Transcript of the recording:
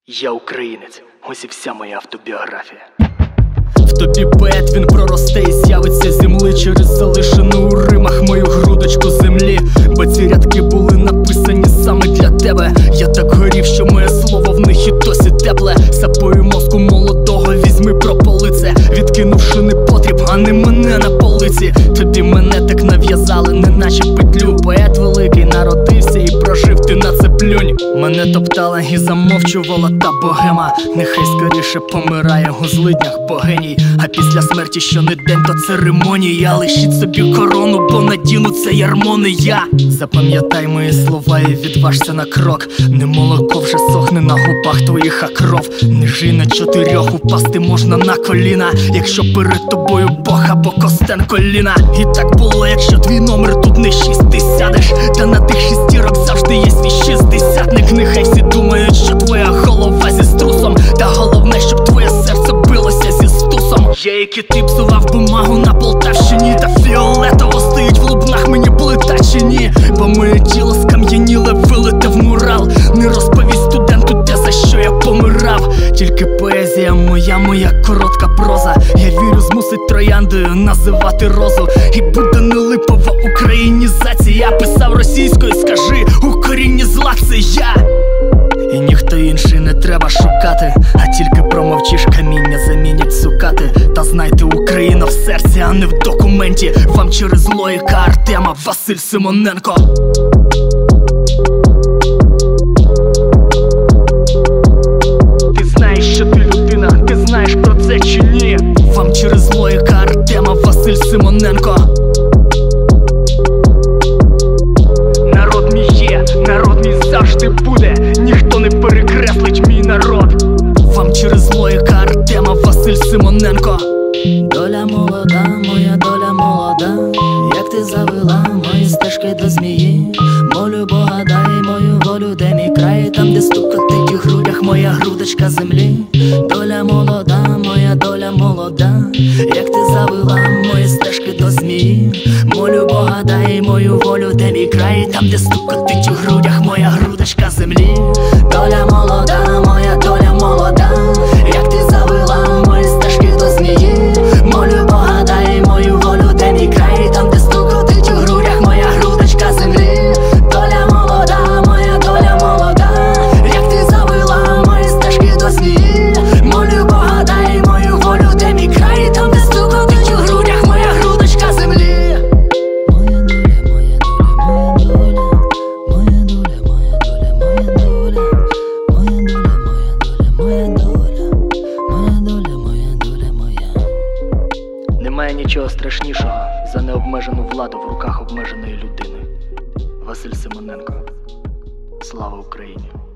Я українець, ось і вся моя автобіографія. В тобі поет, він проросте і з'явиться земли через залишену у римах мою грудочку землі. Бо ці рядки були написані саме для тебе. Я так горів, що моє слово в них і досі тепле. Сапою мозку молодого візьми прополи це, відкинувши непотріб, а не мене на полиці. Тобі мене так нав'язали, неначе петлю. Поет великий народився і прожив, ти на це плюнь. Мене топтала і замовчувала та богема. Нехай скоріше помирає у злиднях богиній. А після смерті що не день, то церемонія. Лишіть собі корону, бо надіну це ярмо не я. Запам'ятай мої слова і відважся на крок. Не молоко вже сохне на губах твоїх, а кров. Не жий на чотирьох, упасти можна на коліна, якщо перед тобою Бог або Костен коліна. І так було, якщо твій номер тут не 6, ти сядеш. Та на тих шістірок завжди є свій шістдесятник. Нехай всі думають, що твоя голова зі струсом, та головне, щоб твоє серце билося зі стусом. Я, який ти псував бумагу на Полтавщині, та фіолетово стоїть в лубнах, мені були та чи ні. Бо моє тіло скам'яніле, вилите в мурал. Не розповість студенту те, за що я помирав. Тільки поезія моя коротка проза. Я вірю, змусить трояндою називати розу. І буде не липова українізація. Писав російською, скажи, у корінні зла це я. І ніхто інший не треба шукати, а тільки промовчиш, каміння замінять цукати. Та знайте, Україна в серці, а не в документі. Вам через логіка Артема Василь Симоненко. Ти знаєш, що ти людина, ти знаєш про це чи ні? Вам через логіка Артема Василь Симоненко. Народ мій є, народ мій завжди буде. Ніхто не перекреслить мій народ. Вам через логіка Артема Василь Симоненко. Доля молода, моя доля молода. Як ти завела мої стежки до змії. Молю Бога, дай мою волю, де мій край. Там, де стукотить у грудях моя грудочка землі. Доля молода, моя доля молода. Як ти завела мої стежки до змії. Молю Бога, дай мою волю, де мій край. Там, де стукотить у грудях моя грудочка землі. Доля молода, моя доля молода. Як ти завела мої стежки до змії. Молю Бога, дай мою волю, де мій край. Там, де стукотить у грудях моя грудочка землі. Доля молода, моя доля молода. Як ти завела мої стежки до змії. Молю Бога, дай мою волю, де мій край. Там, де стукотить у грудях моя грудочка землі. Моя доля, моя доля, моя доля, моя доля, моя доля, моя доля, моя доля, моя доля, моя доля, моя. Немає нічого страшнішого за необмежену владу в руках обмеженої людини. Василь Симоненко. Слава Україні!